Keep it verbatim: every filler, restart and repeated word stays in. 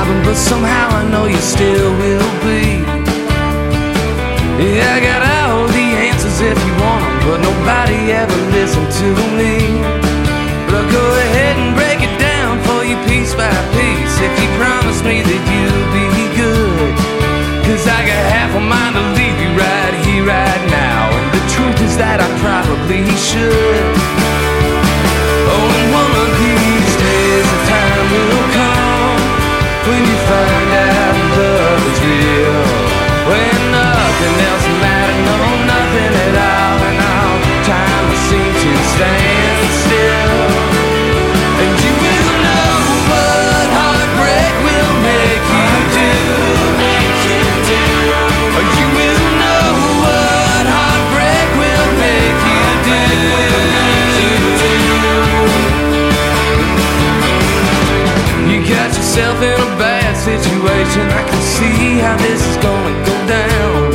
surviving, but somehow I know you still will be. Yeah, I got all the answers if you want them, but nobody ever listened to me. But I'll go ahead and break it down for you piece by piece, if you promise me that you'll be good. Cause I got half a mind to leave you right here, right now, and the truth is that I probably should. Oh, and one of these days the time will come when you find out love is real, when nothing else matters, no, nothing at all, and all time will seem to stand still. And you will know what heartbreak will make you do. Or you will know what heartbreak will make you do. You got yourself in a bad situation, I can see how this is gonna go down.